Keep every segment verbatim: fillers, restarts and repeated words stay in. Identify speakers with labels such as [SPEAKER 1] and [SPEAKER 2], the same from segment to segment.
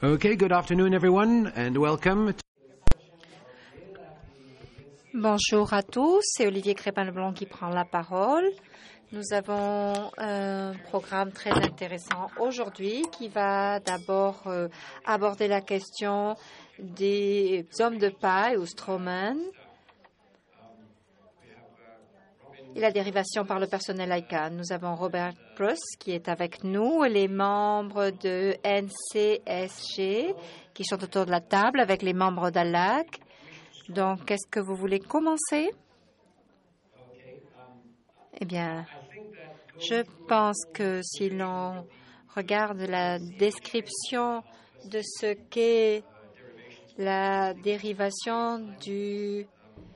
[SPEAKER 1] Okay, good afternoon everyone and welcome.
[SPEAKER 2] Bonjour à tous, c'est Olivier Crépin-Leblanc qui prend la parole. Nous avons un programme très intéressant aujourd'hui qui va d'abord euh, aborder la question des hommes de paille ou strawman et la dérivation par le personnel I C A N. Nous avons Robert Bruce qui est avec nous et les membres de N C S G qui sont autour de la table avec les membres d'A L A C. Donc, est-ce que vous voulez commencer? Eh bien, je pense que si l'on regarde la description de ce qu'est la dérivation du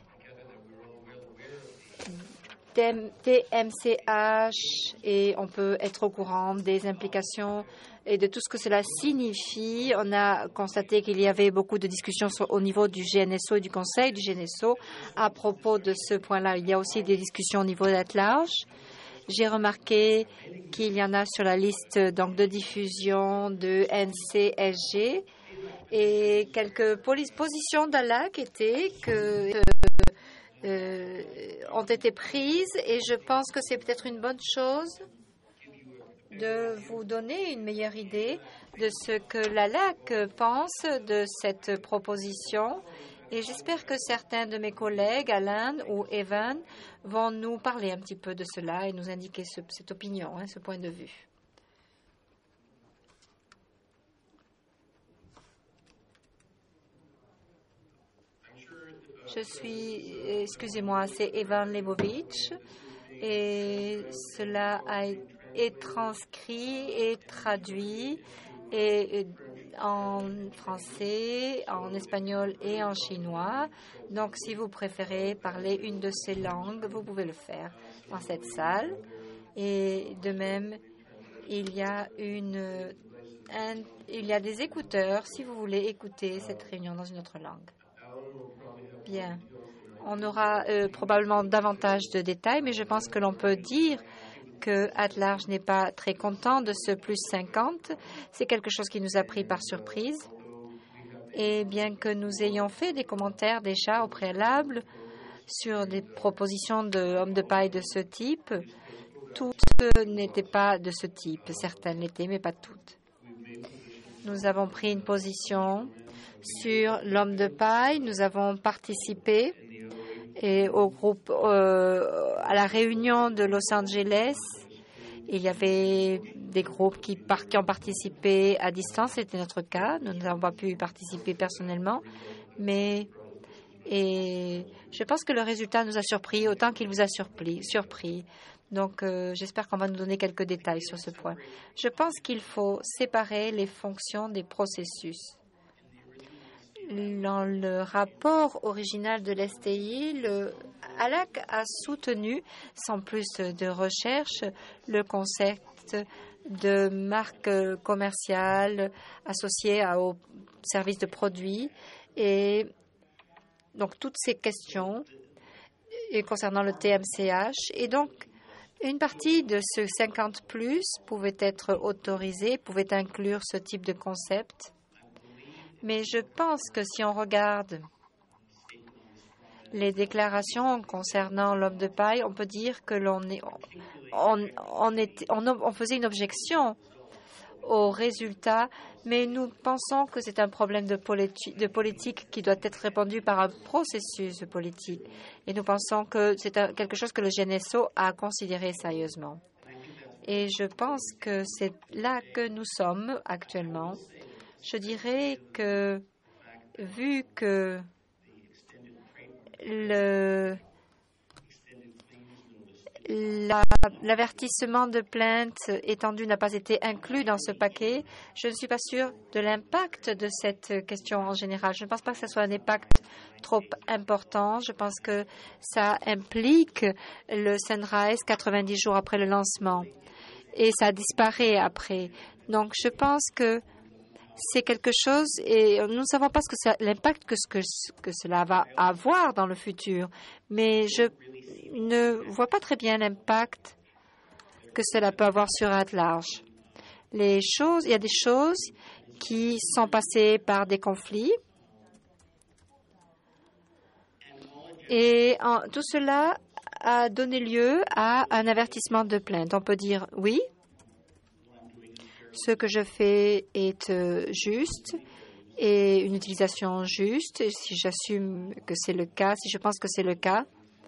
[SPEAKER 2] T M C H et on peut être au courant des implications et de tout ce que cela signifie. On a constaté qu'il y avait beaucoup de discussions au niveau du G N S O et du Conseil du G N S O à propos de ce point-là. Il y a aussi des discussions au niveau d'être large. J'ai remarqué qu'il y en a sur la liste donc, de diffusion de N C S G et quelques positions d'A L A C étaient que Euh, ont été prises et je pense que c'est peut-être une bonne chose de vous donner une meilleure idée de ce que l'A L A C pense de cette proposition et j'espère que certains de mes collègues, Alan ou Evan, vont nous parler un petit peu de cela et nous indiquer ce, cette opinion, hein, ce point de vue. Je suis, excusez-moi, c'est Evan Lebovitch et cela a été transcrit et traduit et en français, en espagnol et en chinois. Donc, si vous préférez parler une de ces langues, vous pouvez le faire dans cette salle. Et de même, il y a une, un, il y a des écouteurs si vous voulez écouter cette réunion dans une autre langue. Bien. On aura euh, probablement davantage de détails, mais je pense que l'on peut dire que At Large n'est pas très content de ce plus cinquante. C'est quelque chose qui nous a pris par surprise. Et bien que nous ayons fait des commentaires déjà au préalable sur des propositions d'hommes de paille de ce type, toutes n'étaient pas de ce type. Certaines l'étaient, mais pas toutes. Nous avons pris une position sur l'homme de paille. Nous avons participé et au groupe, euh, à la réunion de Los Angeles. Il y avait des groupes qui, par, qui ont participé à distance. C'était notre cas. Nous n'avons pas pu y participer personnellement. Mais et je pense que le résultat nous a surpris autant qu'il vous a surpris. surpris. Donc, euh, j'espère qu'on va nous donner quelques détails sur ce point. Je pense qu'il faut séparer les fonctions des processus. Dans le rapport original de l'S T I, le A L A C a soutenu, sans plus de recherche, le concept de marque commerciale associée au service de produits et donc toutes ces questions et concernant le T M C H. Et donc, une partie de ce cinquante plus pouvait être autorisée, pouvait inclure ce type de concept. Mais je pense que si on regarde les déclarations concernant l'homme de paille, on peut dire que l'on est, on, on, est, on, on faisait une objection aux résultats, mais nous pensons que c'est un problème de, politi de politique qui doit être répondu par un processus politique. Et nous pensons que c'est quelque chose que le G N S O a considéré sérieusement. Et je pense que c'est là que nous sommes actuellement. Je dirais que, vu que le l'avertissement de plainte étendu n'a pas été inclus dans ce paquet, je ne suis pas sûre de l'impact de cette question en général. Je ne pense pas que ce soit un impact trop important. Je pense que ça implique le Sunrise quatre-vingt-dix jours après le lancement et ça disparaît après. Donc, je pense que c'est quelque chose et nous ne savons pas ce que l'impact que, ce que, que cela va avoir dans le futur, mais je ne vois pas très bien l'impact que cela peut avoir sur At Large. Les choses, il y a des choses qui sont passés par des conflits. Et en, tout cela a donné lieu à un avertissement de plainte. On peut dire oui, ce que je fais est euh, juste et une utilisation juste. Si j'assume que c'est le cas, si je pense que c'est le cas,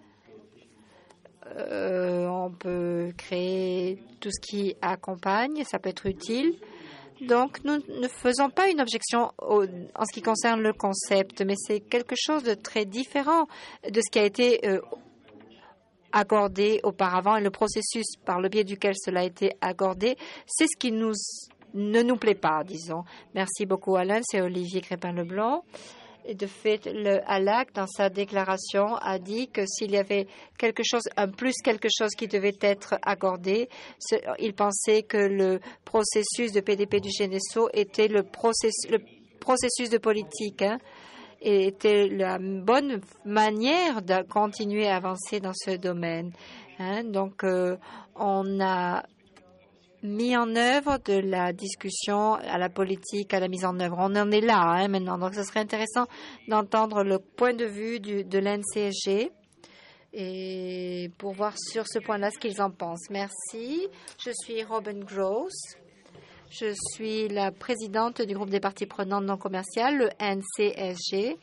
[SPEAKER 2] euh, on peut créer tout ce qui accompagne, ça peut être utile. Donc, nous ne faisons pas une objection au, en ce qui concerne le concept, mais c'est quelque chose de très différent de ce qui a été euh, accordé auparavant et le processus par le biais duquel cela a été accordé, c'est ce qui nous, ne nous plaît pas, disons. Merci beaucoup, Alain. C'est Olivier Crépin-Leblanc. Et de fait, le ALAC, dans sa déclaration, a dit que s'il y avait quelque chose, un plus quelque chose qui devait être accordé, il pensait que le processus de P D P du G N S O était le processus, le processus de politique, hein, et était la bonne manière de continuer à avancer dans ce domaine. Hein. Donc, euh, on a mis en œuvre de la discussion à la politique, à la mise en œuvre. On en est là hein, maintenant. Donc, ce serait intéressant d'entendre le point de vue du, de l'N C S G et pour voir sur ce point-là ce qu'ils en pensent. Merci. Je suis Robin Gross. Je suis la présidente du groupe des parties prenantes non commerciales, le N C S G.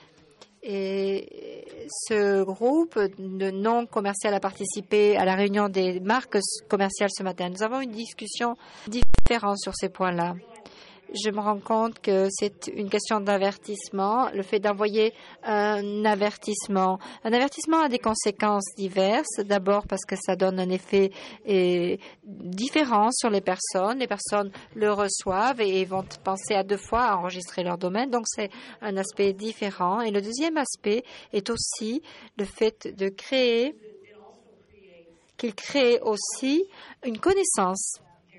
[SPEAKER 2] Et ce groupe de non commercial a participé à la réunion des marques commerciales ce matin. Nous avons une discussion différente sur ces points-là. Je me rends compte que c'est une question d'avertissement, le fait d'envoyer un avertissement. Un avertissement a des conséquences diverses. D'abord parce que ça donne un effet eh, différent sur les personnes. Les personnes le reçoivent et vont penser à deux fois à enregistrer leur domaine. Donc, c'est un aspect différent. Et le deuxième aspect est aussi le fait de créer, qu'il crée aussi une connaissance.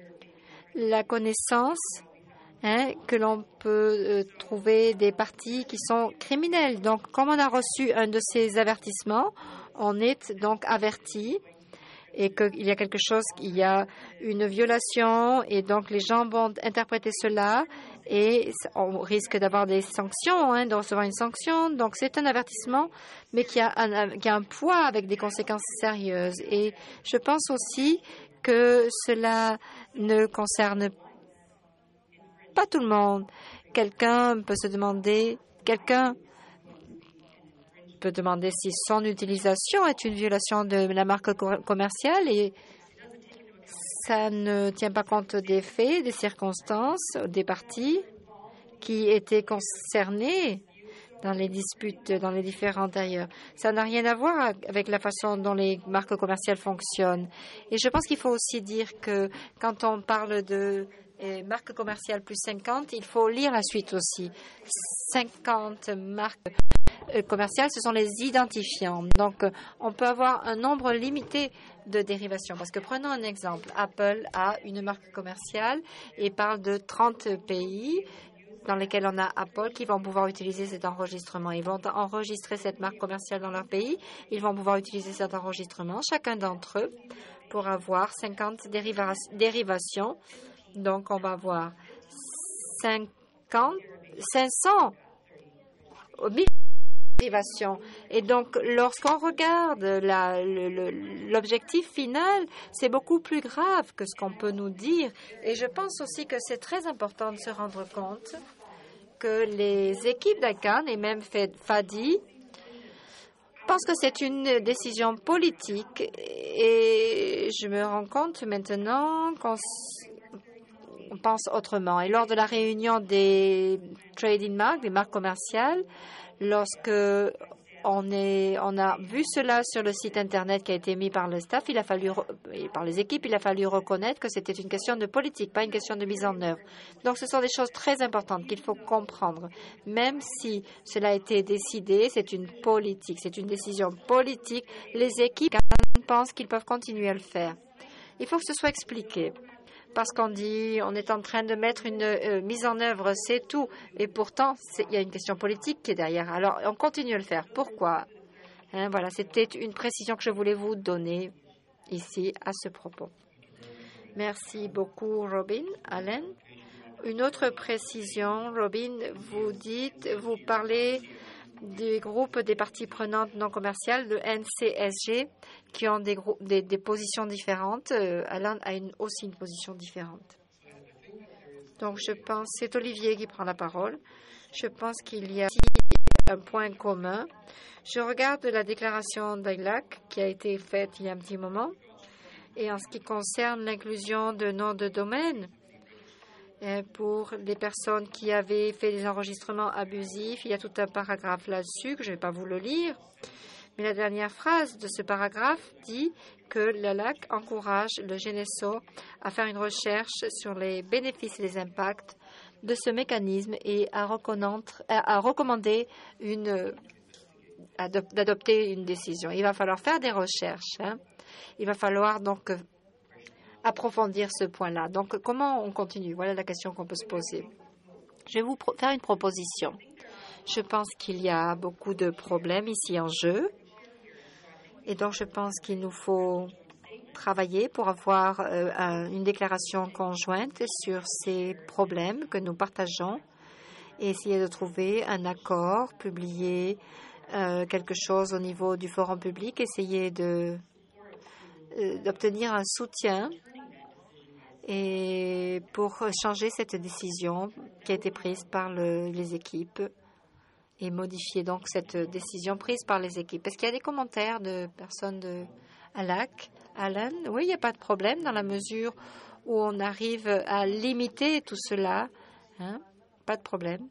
[SPEAKER 2] La connaissance Hein, que l'on peut euh, trouver des parties qui sont criminelles. Donc, comme on a reçu un de ces avertissements, on est donc averti et qu'il y a quelque chose, il y a une violation et donc les gens vont interpréter cela et on risque d'avoir des sanctions, hein, de recevoir une sanction. Donc, c'est un avertissement, mais qui a, un, qui a un poids avec des conséquences sérieuses. Et je pense aussi que cela ne concerne pas Pas tout le monde. Quelqu'un peut se demander, quelqu'un peut demander si son utilisation est une violation de la marque commerciale et ça ne tient pas compte des faits, des circonstances, des parties qui étaient concernées dans les disputes, dans les différends antérieurs. Ça n'a rien à voir avec la façon dont les marques commerciales fonctionnent. Et je pense qu'il faut aussi dire que quand on parle de Et marque commerciale plus cinquante, il faut lire la suite aussi. cinquante marques commerciales, ce sont les identifiants. Donc, on peut avoir un nombre limité de dérivations. Parce que prenons un exemple. Apple a une marque commerciale et parle de trente pays dans lesquels on a Apple qui vont pouvoir utiliser cet enregistrement. Ils vont enregistrer cette marque commerciale dans leur pays. Ils vont pouvoir utiliser cet enregistrement, chacun d'entre eux, pour avoir cinquante dériva- dérivations. Donc, on va avoir cinquante, cinq cents mille dérivations. Et donc, lorsqu'on regarde la, le, le, l'objectif final, c'est beaucoup plus grave que ce qu'on peut nous dire. Et je pense aussi que c'est très important de se rendre compte que les équipes d'I C A N et même FADI pensent que c'est une décision politique. Et je me rends compte maintenant qu'on On pense autrement. Et lors de la réunion des trading marks, des marques commerciales, lorsque on, est, on a vu cela sur le site Internet qui a été mis par le staff, il a fallu, et par les équipes, il a fallu reconnaître que c'était une question de politique, pas une question de mise en œuvre. Donc, ce sont des choses très importantes qu'il faut comprendre. Même si cela a été décidé, c'est une politique, c'est une décision politique. Les équipes pensent qu'ils peuvent continuer à le faire. Il faut que ce soit expliqué. Parce qu'on dit on est en train de mettre une euh, mise en œuvre, c'est tout. Et pourtant, il y a une question politique qui est derrière. Alors, on continue à le faire. Pourquoi hein, Voilà, c'était une précision que je voulais vous donner ici à ce propos. Merci beaucoup, Robin. Alain, Une autre précision, Robin, vous dites, vous parlez du groupe des parties prenantes non commerciales, le N C S G, qui ont des, des, des positions différentes. Euh, Alain a une, aussi une position différente. Donc, je pense, c'est Olivier qui prend la parole. Je pense qu'il y a aussi un point commun. Je regarde la déclaration d'A L A C qui a été faite il y a un petit moment. Et en ce qui concerne l'inclusion de noms de domaine, pour les personnes qui avaient fait des enregistrements abusifs, il y a tout un paragraphe là-dessus que je ne vais pas vous le lire. Mais la dernière phrase de ce paragraphe dit que l'A L A C encourage le G N E S O à faire une recherche sur les bénéfices et les impacts de ce mécanisme et à, à recommander une, d'adopter une décision. Il va falloir faire des recherches. Hein. Il va falloir donc approfondir ce point-là. Donc, comment on continue? Voilà la question qu'on peut se poser. Je vais vous faire une proposition. Je pense qu'il y a beaucoup de problèmes ici en jeu. Et donc, je pense qu'il nous faut travailler pour avoir euh, un, une déclaration conjointe sur ces problèmes que nous partageons et essayer de trouver un accord, publier euh, quelque chose au niveau du forum public, essayer de, euh, d'obtenir un soutien et pour changer cette décision qui a été prise par le, les équipes et modifier donc cette décision prise par les équipes. Est-ce qu'il y a des commentaires de personnes de A L A C? Alan? Oui, il n'y a pas de problème dans la mesure où on arrive à limiter tout cela. Hein? Pas de problème.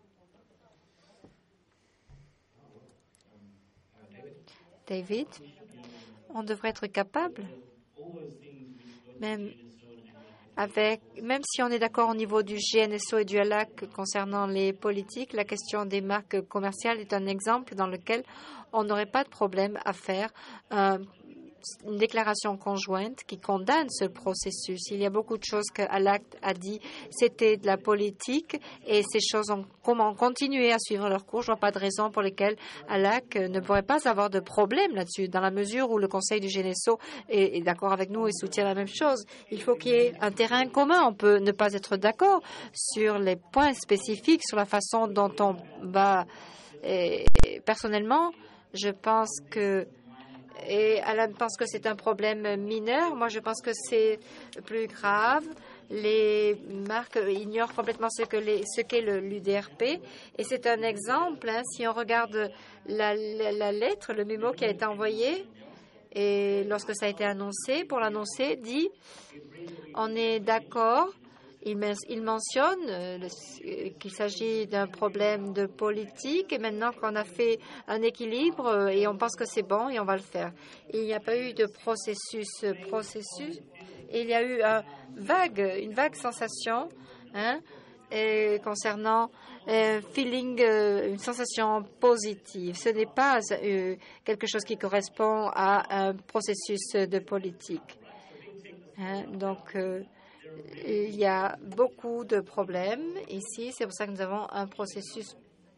[SPEAKER 2] David, on devrait être capable, même Avec, même si on est d'accord au niveau du G N S O et du A L A C concernant les politiques, la question des marques commerciales est un exemple dans lequel on n'aurait pas de problème à faire euh, une déclaration conjointe qui condamne ce processus. Il y a beaucoup de choses que A L A C a dit, c'était de la politique et ces choses ont comment continuer à suivre leur cours. Je ne vois pas de raison pour lesquelles A L A C ne pourrait pas avoir de problème là-dessus, dans la mesure où le Conseil du G N S O est, est d'accord avec nous et soutient la même chose. Il faut qu'il y ait un terrain commun. On peut ne pas être d'accord sur les points spécifiques, sur la façon dont on va. Et personnellement, je pense que Et Alan pense que c'est un problème mineur. Moi, je pense que c'est plus grave. Les marques ignorent complètement ce que les, ce qu'est l'U D R P. Et c'est un exemple. Hein, si on regarde la, la, la lettre, le mémo qui a été envoyé, et lorsque ça a été annoncé, pour l'annoncer, dit on est d'accord. Il, il mentionne euh, qu'il s'agit d'un problème de politique et maintenant qu'on a fait un équilibre euh, et on pense que c'est bon et on va le faire. Il n'y a pas eu de processus, processus et il y a eu un vague, une vague sensation hein, et concernant un feeling, euh, une sensation positive. Ce n'est pas euh, quelque chose qui correspond à un processus de politique. Hein, donc, euh, il y a beaucoup de problèmes ici. C'est pour ça que nous avons un processus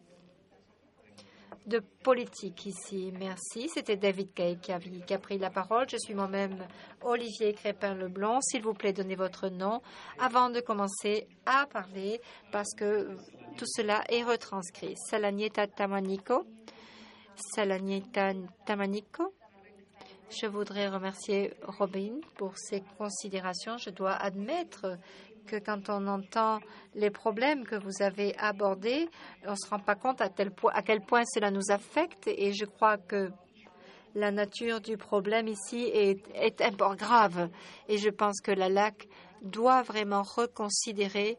[SPEAKER 2] de politique ici. Merci. C'était David Kay qui a, qui a pris la parole. Je suis moi-même Olivier Crépin-Leblond. S'il vous plaît, donnez votre nom avant de commencer à parler parce que tout cela est retranscrit. Salanieta Tamaniko. Salanieta Tamaniko. Je voudrais remercier Robin pour ses considérations. Je dois admettre que quand on entend les problèmes que vous avez abordés, on ne se rend pas compte à, tel point, à quel point cela nous affecte. Et je crois que la nature du problème ici est, est un peu grave. Et je pense que la L A C doit vraiment reconsidérer,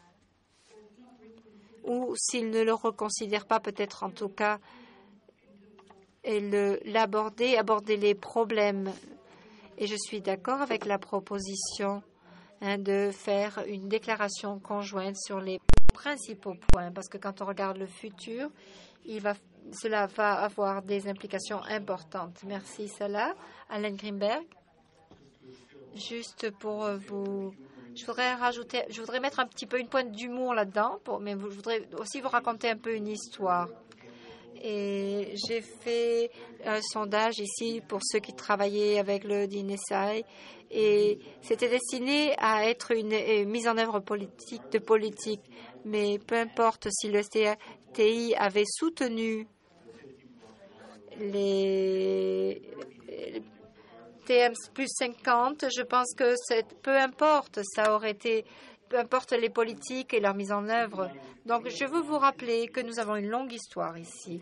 [SPEAKER 2] ou s'il ne le reconsidère pas, peut-être en tout cas, et l'aborder, aborder les problèmes. Et je suis d'accord avec la proposition hein, de faire une déclaration conjointe sur les principaux points, parce que quand on regarde le futur, il va, cela va avoir des implications importantes. Merci, Salah. Alain Greenberg. Juste pour vous... Je voudrais rajouter, je voudrais mettre un petit peu une pointe d'humour là-dedans, mais je voudrais aussi vous raconter un peu une histoire. Et j'ai fait un sondage ici pour ceux qui travaillaient avec le D N S I et c'était destiné à être une, une mise en œuvre politique de politique. Mais peu importe si le S T I avait soutenu les T M plus cinquante, je pense que peu importe, ça aurait été, peu importe les politiques et leur mise en œuvre. Donc, je veux vous rappeler que nous avons une longue histoire ici.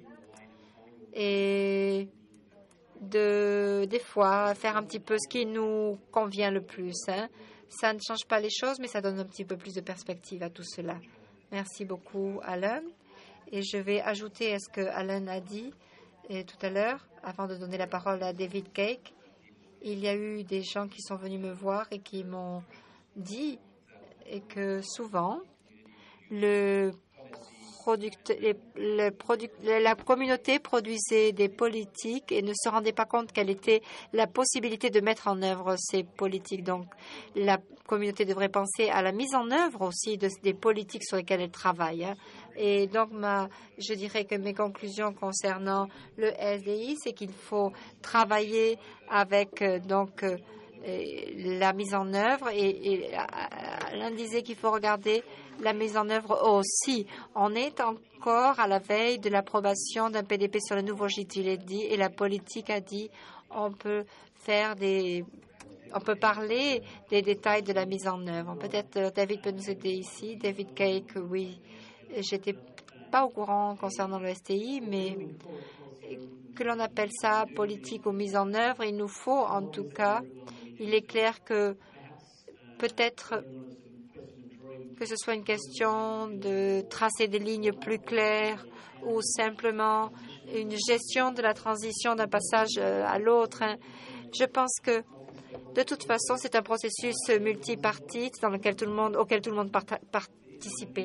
[SPEAKER 2] Et de, des fois, faire un petit peu ce qui nous convient le plus. Hein. Ça ne change pas les choses, mais ça donne un petit peu plus de perspective à tout cela. Merci beaucoup, Alan. Et je vais ajouter à ce que Alan a dit et tout à l'heure, avant de donner la parole à David Cake. Il y a eu des gens qui sont venus me voir et qui m'ont dit et que souvent, le product, les, le product, la communauté produisait des politiques et ne se rendait pas compte quelle était la possibilité de mettre en œuvre ces politiques. Donc, la communauté devrait penser à la mise en œuvre aussi de, des politiques sur lesquelles elle travaille. Hein. Et donc, ma, je dirais que mes conclusions concernant le S D I, c'est qu'il faut travailler avec euh, donc euh, la mise en œuvre. Et, et l'un disait qu'il faut regarder la mise en œuvre aussi. On est encore à la veille de l'approbation d'un P D P sur le nouveau J T L D et la politique a dit on peut faire des On peut parler des détails de la mise en œuvre. Peut-être euh, David peut nous aider ici. David Cake, oui. J'étais pas au courant concernant le S T I, mais que l'on appelle ça politique ou mise en œuvre, il nous faut en tout cas, il est clair que peut-être que ce soit une question de tracer des lignes plus claires ou simplement une gestion de la transition d'un passage à l'autre. Je pense que de toute façon, c'est un processus multipartite dans lequel tout le monde, auquel tout le monde part participait.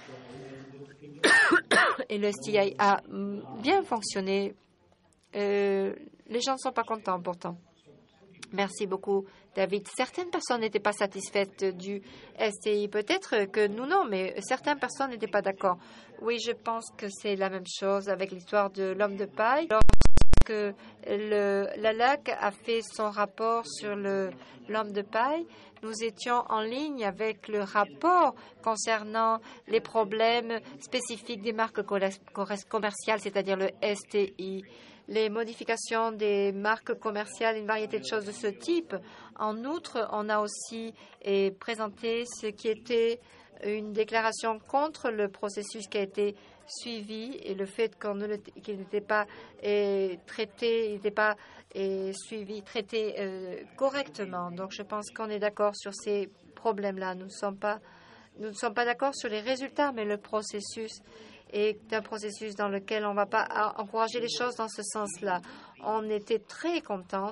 [SPEAKER 2] Et le S T I a bien fonctionné. Euh, les gens ne sont pas contents pourtant. Merci beaucoup, David. Certaines personnes n'étaient pas satisfaites du S T I. Peut-être que nous, non, mais certaines personnes n'étaient pas d'accord. Oui, je pense que c'est la même chose avec l'histoire de l'homme de paille. Que le, la L A C a fait son rapport sur le, l'homme de paille, nous étions en ligne avec le rapport concernant les problèmes spécifiques des marques commerciales, c'est-à-dire le S T I. Les modifications des marques commerciales, une variété de choses de ce type. En outre, on a aussi eh, présenté ce qui était une déclaration contre le processus qui a été suivi et le fait qu'on ne, qu'il n'était pas eh, traité, il n'était pas eh, suivi, traité euh, correctement. Donc, je pense qu'on est d'accord sur ces problèmes-là. Nous ne sommes pas, nous ne sommes pas d'accord sur les résultats, mais le processus est un processus dans lequel on ne va pas encourager les choses dans ce sens-là. On était très contents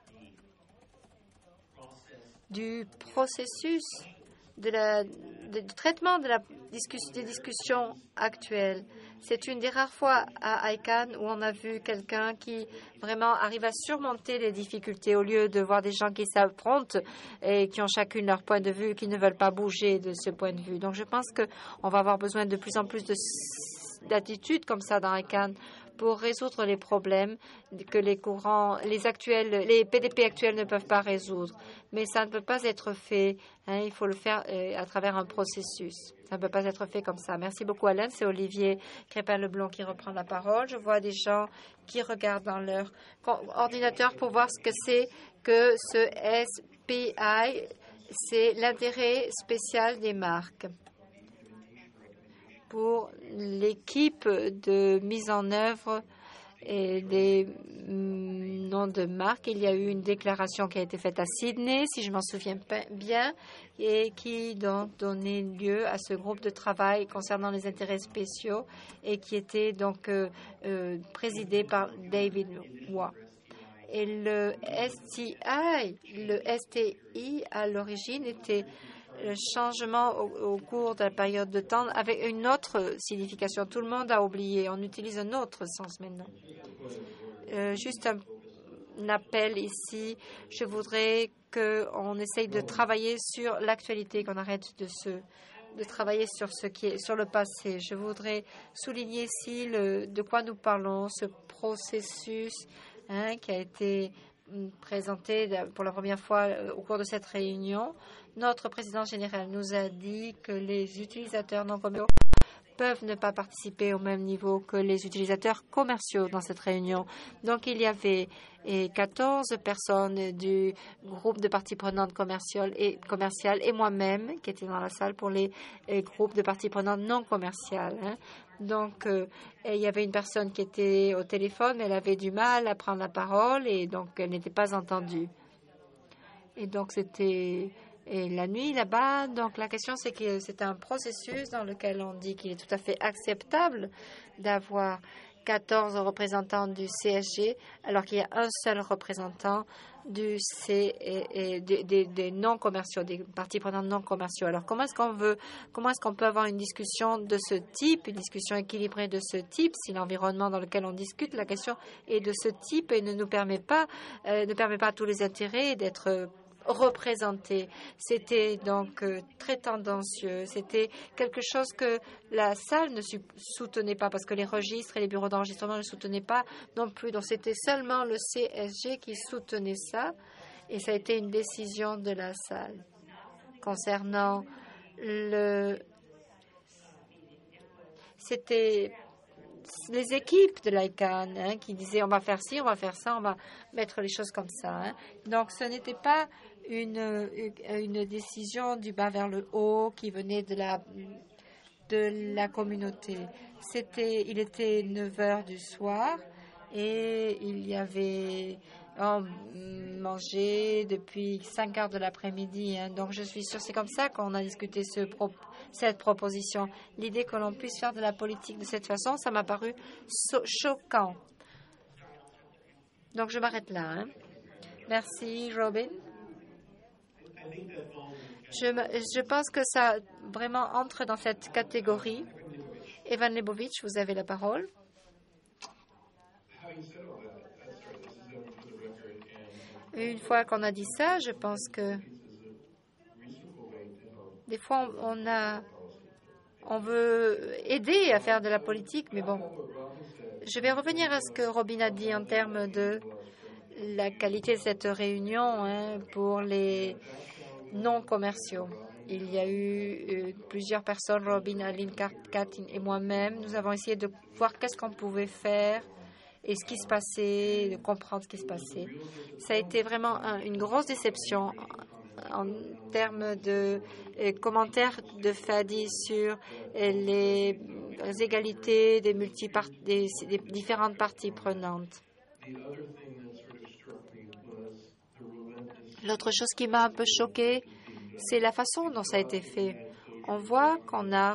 [SPEAKER 2] du processus de la, de, du traitement de la discuss, des discussions actuelles. C'est une des rares fois à I C A N où on a vu quelqu'un qui vraiment arrive à surmonter les difficultés au lieu de voir des gens qui s'affrontent et qui ont chacune leur point de vue, qui ne veulent pas bouger de ce point de vue. Donc, je pense qu'on va avoir besoin de plus en plus de, d'attitudes comme ça dans I C A N pour résoudre les problèmes que les courants, les actuels, les P D P actuels ne peuvent pas résoudre. Mais ça ne peut pas être fait. Hein, il faut le faire euh, à travers un processus. Ça ne peut pas être fait comme ça. Merci beaucoup, Alain. C'est Olivier Crépin-Leblond qui reprend la parole. Je vois des gens qui regardent dans leur ordinateur pour voir ce que c'est que ce S P I. C'est l'intérêt spécial des marques. Pour l'équipe de mise en œuvre et des noms de marques, il y a eu une déclaration qui a été faite à Sydney, si je m'en souviens bien, et qui donc donnait lieu à ce groupe de travail concernant les intérêts spéciaux et qui était donc euh, euh, présidé par David Waugh. Et le S T I, le S T I à l'origine était le changement au, au cours de la période de temps avec une autre signification. Tout le monde a oublié. On utilise un autre sens maintenant. Euh, juste un, un appel ici. Je voudrais qu'on essaye de travailler sur l'actualité, qu'on arrête de se de travailler sur ce qui est sur le passé. Je voudrais souligner ici le, de quoi nous parlons, ce processus hein, qui a été présenté pour la première fois au cours de cette réunion. Notre président général nous a dit que les utilisateurs non commerciaux peuvent ne pas participer au même niveau que les utilisateurs commerciaux dans cette réunion. Donc, il y avait quatorze personnes du groupe de parties prenantes commerciales et, commerciales et moi-même qui étaient dans la salle pour les, les groupes de parties prenantes non commerciales. Hein. Donc, euh, il y avait une personne qui était au téléphone, mais elle avait du mal à prendre la parole et donc elle n'était pas entendue. Et donc, c'était... Et la nuit là-bas, donc la question c'est que c'est un processus dans lequel on dit qu'il est tout à fait acceptable d'avoir quatorze représentants du C S G alors qu'il y a un seul représentant du C et, et des, des, des non commerciaux, des parties prenantes non commerciaux. Alors comment est-ce qu'on veut, comment est-ce qu'on peut avoir une discussion de ce type, une discussion équilibrée de ce type, si l'environnement dans lequel on discute, la question est de ce type et ne nous permet pas, euh, ne permet pas à tous les intérêts d'être représentés. C'était donc euh, très tendancieux. C'était quelque chose que la salle ne soutenait pas parce que les registres et les bureaux d'enregistrement ne soutenaient pas non plus. Donc c'était seulement le C S G qui soutenait ça et ça a été une décision de la salle. Concernant le... C'était les équipes de l'I C A N hein, qui disaient on va faire ci, on va faire ça, on va mettre les choses comme ça. Hein. Donc ce n'était pas une, une décision du bas vers le haut qui venait de la, de la communauté. C'était, il était neuf heures du soir et il y avait on mangeait depuis cinq heures de l'après-midi. Hein. Donc je suis sûre c'est comme ça qu'on a discuté ce pro cette proposition. L'idée que l'on puisse faire de la politique de cette façon, ça m'a paru so choquant. Donc, je m'arrête là. Hein. Merci, Robin. Je, je pense que ça vraiment entre dans cette catégorie. Evan Lebovitch, vous avez la parole. Une fois qu'on a dit ça, je pense que des fois, on, a, on veut aider à faire de la politique, mais bon. Je vais revenir à ce que Robin a dit en termes de la qualité de cette réunion hein, pour les non-commerciaux. Il y a eu euh, plusieurs personnes, Robin, Aline, Katin et moi-même. Nous avons essayé de voir qu'est-ce qu'on pouvait faire et ce qui se passait, de comprendre ce qui se passait. Ça a été vraiment un, une grosse déception en termes de euh, commentaires de Fadi sur euh, les, les égalités des, des, des différentes parties prenantes. L'autre chose qui m'a un peu choquée, c'est la façon dont ça a été fait. On voit qu'on a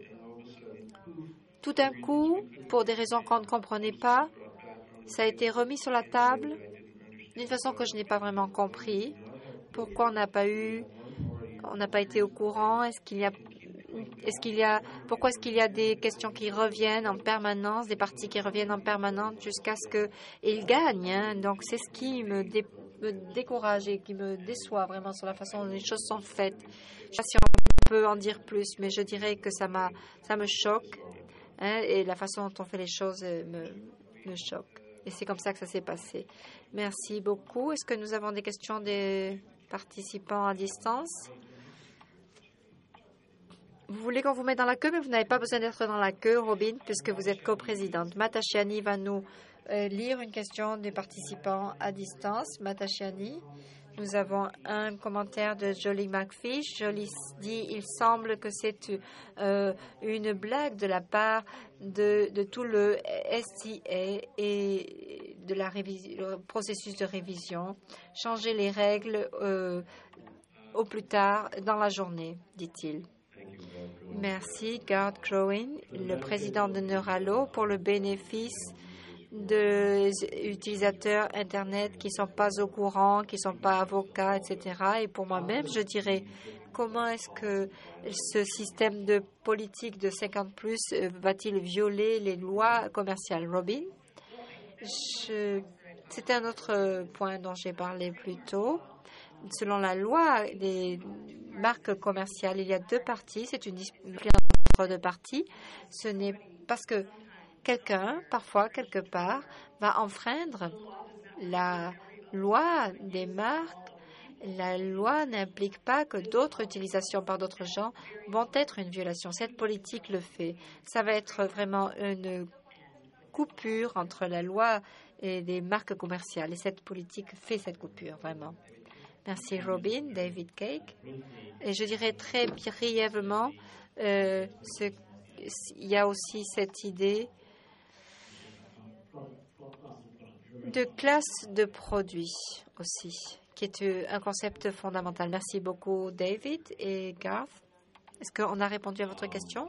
[SPEAKER 2] tout d'un coup, pour des raisons qu'on ne comprenait pas, ça a été remis sur la table d'une façon que je n'ai pas vraiment compris. Pourquoi on n'a pas eu, on n'a pas été au courant? Est-ce qu'il y a, est-ce qu'il y a, pourquoi est-ce qu'il y a des questions qui reviennent en permanence, des partis qui reviennent en permanence jusqu'à ce qu'ils gagnent? Hein? Donc c'est ce qui me, dé, me décourage et qui me déçoit vraiment sur la façon dont les choses sont faites. Je ne sais pas si on peut en dire plus, mais je dirais que ça m'a, ça me choque hein, et la façon dont on fait les choses me, me choque. Et c'est comme ça que ça s'est passé. Merci beaucoup. Est-ce que nous avons des questions des participants à distance? Vous voulez qu'on vous mette dans la queue, mais vous n'avez pas besoin d'être dans la queue, Robin, puisque vous êtes coprésidente. Matashiani va nous euh, lire une question des participants à distance. Matashiani, nous avons un commentaire de Jolie McFish. Jolie dit « Il semble que c'est euh, une blague de la part de, de tout le S T A et de la le processus de révision. Changer les règles euh, au plus tard dans la journée, dit-il. » Merci, Garth Crowin, le président de Neuralo, pour le bénéfice des utilisateurs Internet qui ne sont pas au courant, qui ne sont pas avocats, et cetera. Et pour moi-même, je dirais, comment est-ce que ce système de politique de cinquante plus va-t-il violer les lois commerciales? Robin, c'était un autre point dont j'ai parlé plus tôt. Selon la loi des marques commerciales, il y a deux parties. C'est une discussion entre deux parties. Ce n'est parce que quelqu'un, parfois, quelque part, va enfreindre la loi des marques. La loi n'implique pas que d'autres utilisations par d'autres gens vont être une violation. Cette politique le fait. Ça va être vraiment une coupure entre la loi et des marques commerciales. Et cette politique fait cette coupure, vraiment. Merci, Robin. David Cake. Et je dirais très brièvement, euh, ce, il y a aussi cette idée de classe de produits aussi, qui est un concept fondamental. Merci beaucoup, David et Garth. Est-ce qu'on a répondu à votre question?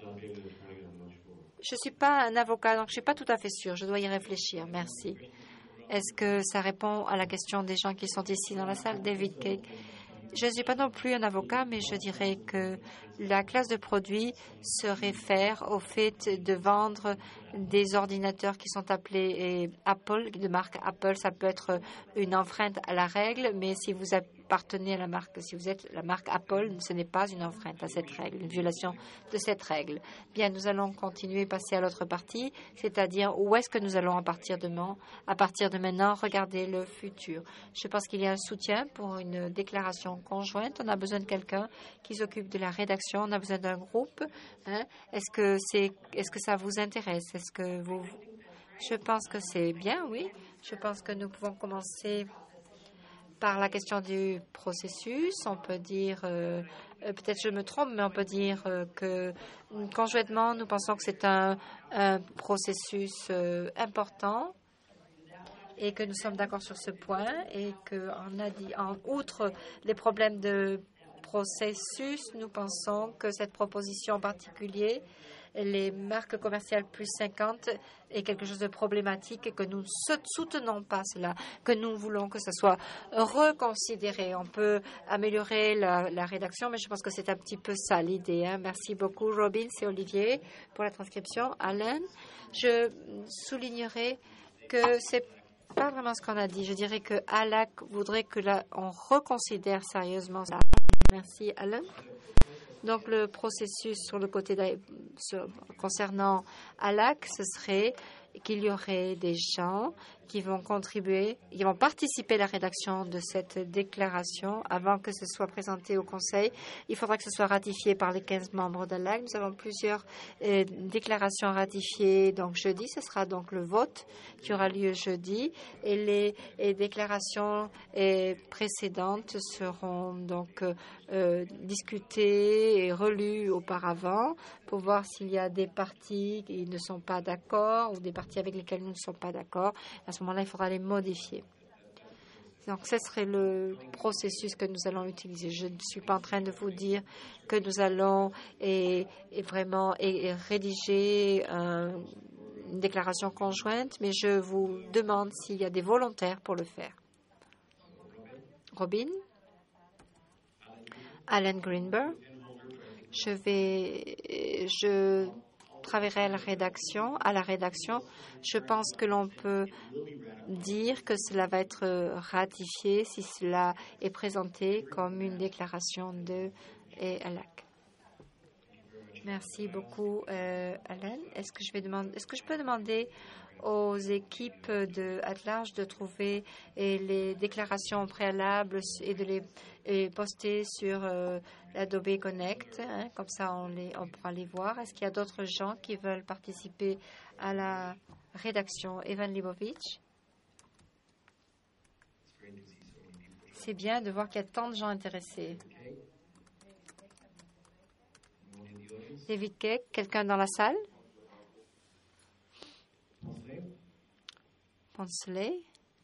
[SPEAKER 2] Je ne suis pas un avocat, donc je ne suis pas tout à fait sûre. Je dois y réfléchir. Merci. Est-ce que ça répond à la question des gens qui sont ici dans la salle? David Cake. Je ne suis pas non plus un avocat, mais je dirais que la classe de produits se réfère au fait de vendre des ordinateurs qui sont appelés Apple, de marque Apple. Ça peut être une enfreinte à la règle, mais si vous appartenez à la marque, si vous êtes la marque Apple, ce n'est pas une enfreinte à cette règle, une violation de cette règle. Bien, nous allons continuer à passer à l'autre partie, c'est-à-dire où est-ce que nous allons à partir de maintenant, à partir de maintenant regarder le futur. Je pense qu'il y a un soutien pour une déclaration conjointe. On a besoin de quelqu'un qui s'occupe de la rédaction. On a besoin d'un groupe. Hein? Est-ce que c'est, est-ce que ça vous intéresse? Est-ce que vous... Je pense que c'est bien, oui. Je pense que nous pouvons commencer par la question du processus. On peut dire, euh, peut-être je me trompe, mais on peut dire euh, que conjointement, nous pensons que c'est un, un processus euh, important et que nous sommes d'accord sur ce point et qu'on a dit, en outre les problèmes de processus, nous pensons que cette proposition en particulier, les marques commerciales plus cinquante, est quelque chose de problématique et que nous ne soutenons pas cela, que nous voulons que ce soit reconsidéré. On peut améliorer la, la rédaction, mais je pense que c'est un petit peu ça l'idée. Hein. Merci beaucoup, Robin et Olivier, pour la transcription. Alain, je soulignerai que c'est pas vraiment ce qu'on a dit. Je dirais que A L A C voudrait que là, on reconsidère sérieusement ça. Merci, Alain. Donc, le processus sur le côté de, sur, concernant A L A C, ce serait qu'il y aurait des gens qui vont contribuer, qui vont participer à la rédaction de cette déclaration avant que ce soit présenté au Conseil. Il faudra que ce soit ratifié par les quinze membres d'A L A C. Nous avons plusieurs euh, déclarations ratifiées. Donc, jeudi, ce sera donc le vote qui aura lieu jeudi. Et les, les déclarations euh, précédentes seront donc euh, discutées et relues auparavant pour voir s'il y a des partis qui ne sont pas d'accord ou des partis avec lesquels nous ne sommes pas d'accord. À ce moment-là, il faudra les modifier. Donc, ce serait le processus que nous allons utiliser. Je ne suis pas en train de vous dire que nous allons et, et vraiment et, et rédiger un, une déclaration conjointe, mais je vous demande s'il y a des volontaires pour le faire. Robin? Alan Greenberg? Je vais... Je travaillerai à la rédaction. À la rédaction, je pense que l'on peut dire que cela va être ratifié si cela est présenté comme une déclaration de A L A C. Merci beaucoup, euh, Alain. Est-ce que je vais demander, est-ce que je peux demander aux équipes de At-Large de trouver et les déclarations préalables et de les et poster sur euh, Adobe Connect, hein, comme ça on, les, on pourra les voir. Est-ce qu'il y a d'autres gens qui veulent participer à la rédaction? Evan Libovich. C'est bien de voir qu'il y a tant de gens intéressés. David Keck, quelqu'un dans la salle? Ponsley.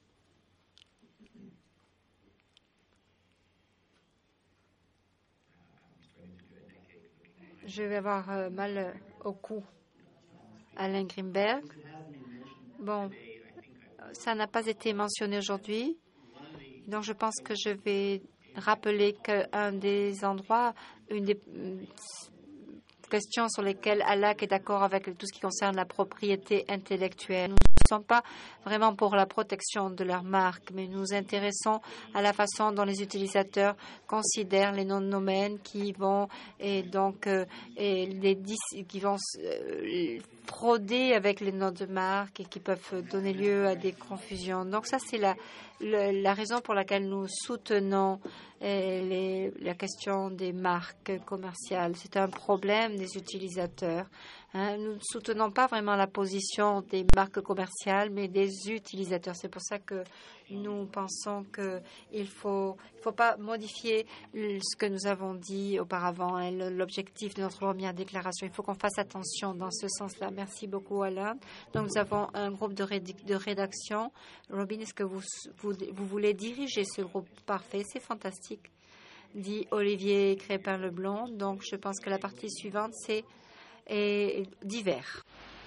[SPEAKER 2] Je vais avoir euh, mal au cou. Alain Greenberg. Bon, ça n'a pas été mentionné aujourd'hui. Donc, je pense que je vais rappeler qu'un des endroits, une des questions sur lesquelles Alak est d'accord avec tout ce qui concerne la propriété intellectuelle. Nous ne sommes pas vraiment pour la protection de leur marque, mais nous nous intéressons à la façon dont les utilisateurs considèrent les noms de domaine qui vont et donc euh, et les qui vont euh, frauder avec les noms de marque et qui peuvent donner lieu à des confusions. Donc ça, c'est la, la, la raison pour laquelle nous soutenons euh, les, la question des marques commerciales. C'est un problème des utilisateurs. Hein. Nous ne soutenons pas vraiment la position des marques commerciales, mais des utilisateurs. C'est pour ça que nous pensons qu'il ne faut, il faut pas modifier ce que nous avons dit auparavant, hein, l'objectif de notre première déclaration. Il faut qu'on fasse attention dans ce sens-là. Merci beaucoup, Alain. Donc, nous avons un groupe de, réd- de rédaction. Robin, est-ce que vous, vous, vous voulez diriger ce groupe? Parfait, c'est fantastique, dit Olivier Crépin-Leblond. Donc, je pense que la partie suivante, c'est et divers.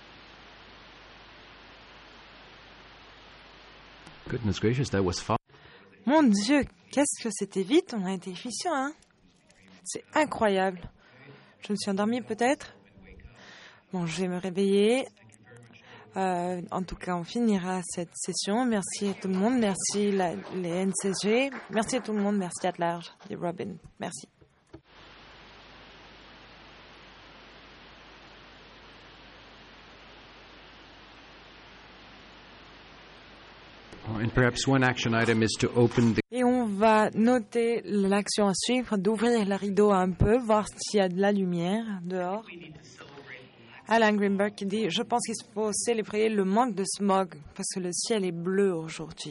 [SPEAKER 1] Goodness gracious, that was fun.
[SPEAKER 3] Mon Dieu, qu'est-ce que c'était vite, on a été efficient, hein? C'est incroyable. Je me suis endormie peut-être. Bon, je vais me réveiller. Euh, en tout cas, on finira cette session. Merci à tout le monde, merci la, les N C G, merci à tout le monde, merci à large, et Robin, merci.
[SPEAKER 1] And perhaps one action item is to open the...
[SPEAKER 3] Et on va noter l'action à suivre, d'ouvrir le rideau un peu, voir s'il y a de la lumière dehors. Alan Greenberg qui dit « Je pense qu'il faut célébrer le manque de smog parce que le ciel est bleu aujourd'hui. »